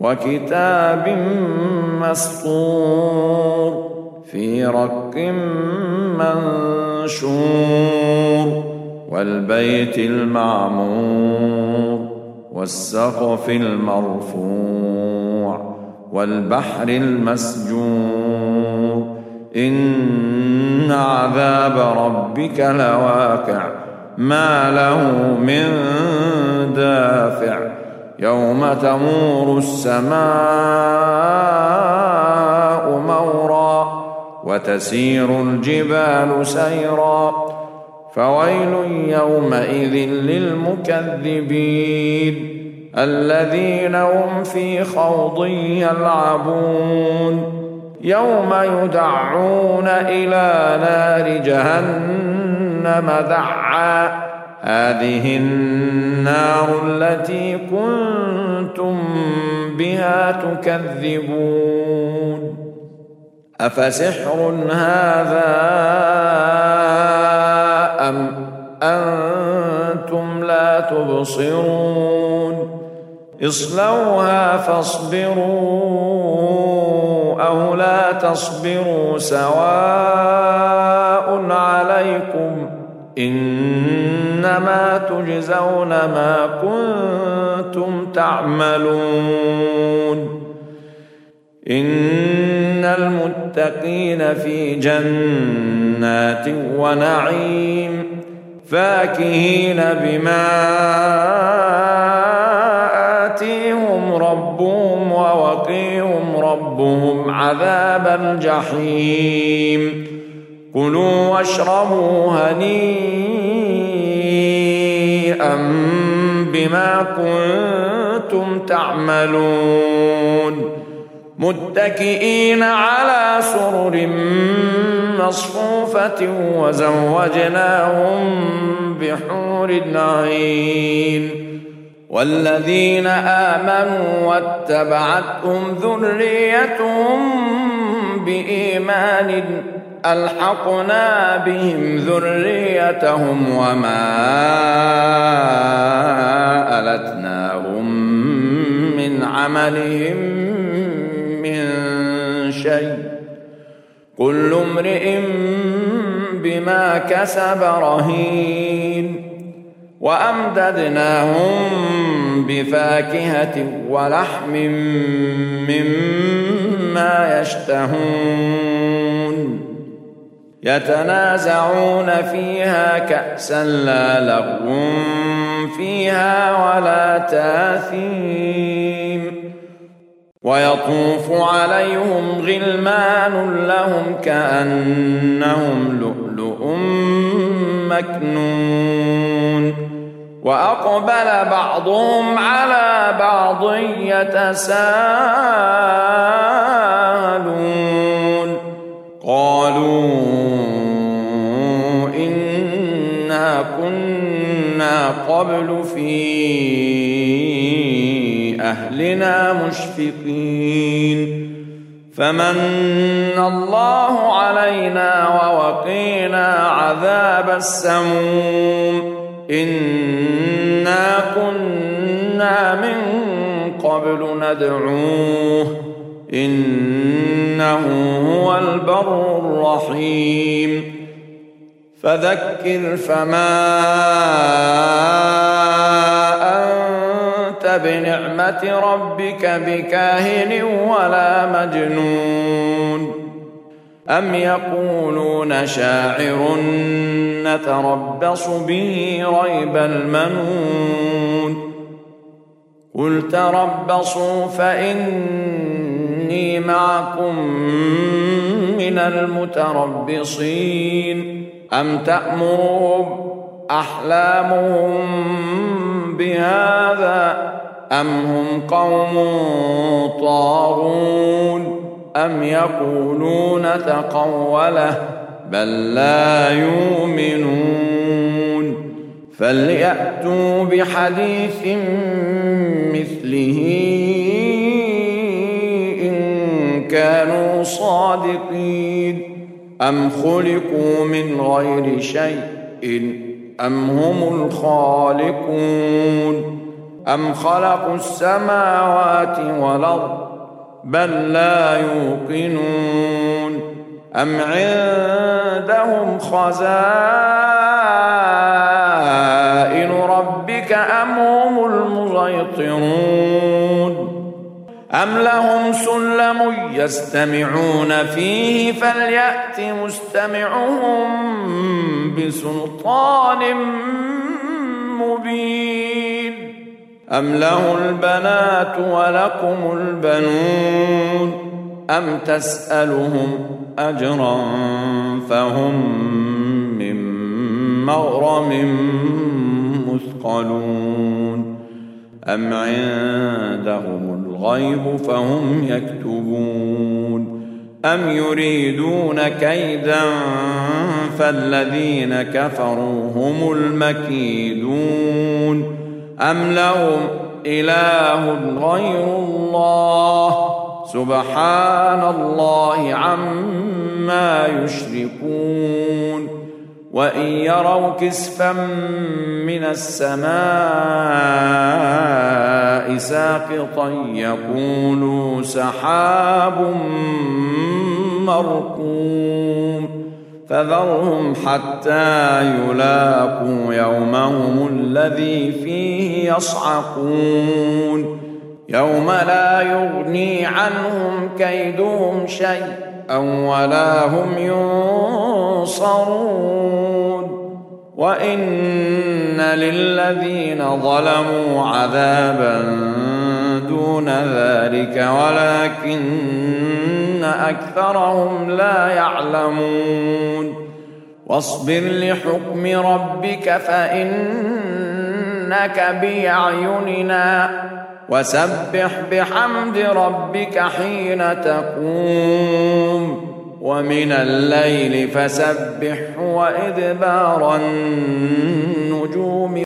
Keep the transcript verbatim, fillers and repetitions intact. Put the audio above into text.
وكتاب مسطور في رق منشور والبيت المعمور والسقف المرفوع والبحر المسجور إن عذاب ربك لواقع ما له من دافع يوم تمور السماء مورا وتسير الجبال سيرا فويل يومئذ للمكذبين الذين هم في خوض يلعبون يوم يدعون إلى نار جهنم دعا هذه النار التي كنتم بها تكذبون أفسحر هذا أم أنتم لا تبصرون اصلوها فاصبروا أو لا تصبروا سواء عليكم إنما تجزون ما كنتم تعملون إن المتقين في جنات ونعيم فاكهين بما آتيهم ربهم ووقيهم ربهم عذاب الجحيم كلوا واشربوا هنيئا بما كنتم تعملون متكئين على سرر مصفوفة وزوجناهم بحور عين والذين آمنوا واتبعتهم ذريتهم بإيمان ألحقنا بهم ذريتهم وما ألتناهم من عملهم من شيء كل امرئ بما كسب رهين وأمددناهم بفاكهة ولحم مما يشتهون يتنازعون فيها كأسا لا لغو فيها ولا تاثيم ويطوف عليهم غلمان لهم كأنهم لؤلؤ مكنون وأقبل بعضهم على بعض يتساءلون قالوا إنا كنا قبل في أهلنا مشفقين فمن الله علينا ووقينا عذاب السموم إنا كنا من قبل ندعوه إنه هو البر الرحيم فذكر فما أنت بنعمة ربك بكاهن ولا مجنون أم يقولون شاعر نتربص به ريب المنون قل تربصوا فإني معكم من المتربصين أم تأمرهم أحلامهم بهذا أم هم قوم طاغون أم يقولون تقوله بل لا يؤمنون فليأتوا بحديث مثله إن كانوا صادقين أم خلقوا من غير شيء أم هم الخالقون أم خلقوا السماوات والأرض بل لا يوقنون أم عندهم خزائن ربك أم هم المسيطرون أم لهم سلم يستمعون فيه فليأت مستمعهم بسلطان مبين أم له البنات ولكم البنون أم تسألهم أجرا فهم من مغرم مثقلون أم عندهم الغيب فهم يكتبون أم يريدون كيدا فالذين كفروا هم المكيدون أم لهم إله غير الله سبحان الله عما يشركون وإن يروا كسفا من السماء ساقطا يقولوا سحاب مركوم فذرهم حتى يلاقوا يومهم الذي فيه يصعقون يوم لا يغني عنهم كيدهم شيئا ولا هم ينصرون وإن للذين ظلموا عذابا دون ذلك ولكن أكثرهم لا يعلمون واصبر لحكم ربك فإنك بأعيننا وسبح بحمد ربك حين تقوم ومن الليل فسبح وإدبار النجوم